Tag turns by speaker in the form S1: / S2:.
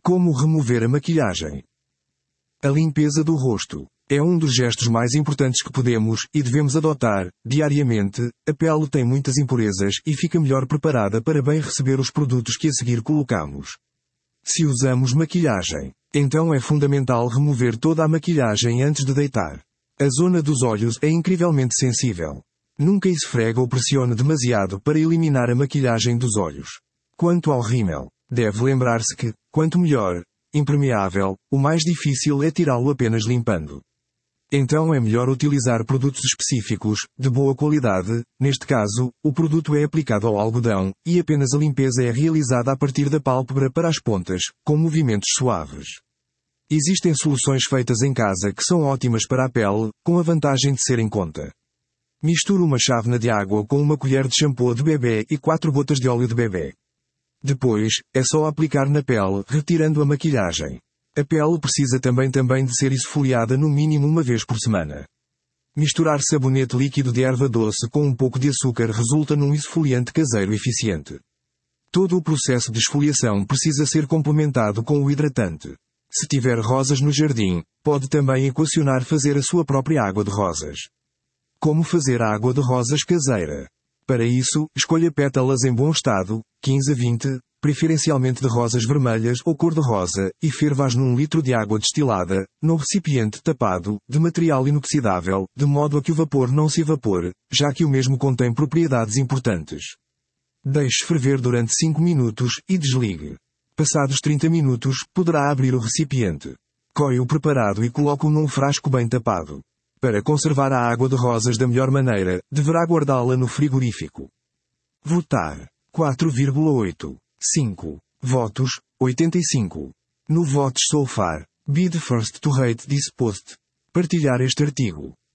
S1: Como remover a maquilhagem? A limpeza do rosto é um dos gestos mais importantes que podemos e devemos adotar, diariamente. A pele tem muitas impurezas e fica melhor preparada para bem receber os produtos que a seguir colocamos. Se usamos maquilhagem, então é fundamental remover toda a maquilhagem antes de deitar. A zona dos olhos é incrivelmente sensível. Nunca esfregue ou pressione demasiado para eliminar a maquilhagem dos olhos. Quanto ao rímel, deve lembrar-se que, quanto melhor, impermeável, o mais difícil é tirá-lo apenas limpando. Então é melhor utilizar produtos específicos, de boa qualidade. Neste caso, o produto é aplicado ao algodão, e apenas a limpeza é realizada a partir da pálpebra para as pontas, com movimentos suaves. Existem soluções feitas em casa que são ótimas para a pele, com a vantagem de ser em conta. Misture uma chávena de água com uma colher de shampoo de bebê e 4 gotas de óleo de bebê. Depois, é só aplicar na pele, retirando a maquilhagem. A pele precisa também de ser esfoliada no mínimo uma vez por semana. Misturar sabonete líquido de erva doce com um pouco de açúcar resulta num esfoliante caseiro eficiente. Todo o processo de esfoliação precisa ser complementado com o hidratante. Se tiver rosas no jardim, pode também equacionar fazer a sua própria água de rosas. Como fazer a água de rosas caseira? Para isso, escolha pétalas em bom estado, 15 a 20, preferencialmente de rosas vermelhas ou cor-de-rosa, e ferva-as num litro de água destilada, num recipiente tapado, de material inoxidável, de modo a que o vapor não se evapore, já que o mesmo contém propriedades importantes. Deixe ferver durante 5 minutos e desligue. Passados 30 minutos, poderá abrir o recipiente. Coe o preparado e coloque-o num frasco bem tapado. Para conservar a água de rosas da melhor maneira, deverá guardá-la no frigorífico. Votar. 4,8. 5. Votos. 85. No Votes So Far. Be the first to rate this post. Partilhar este artigo.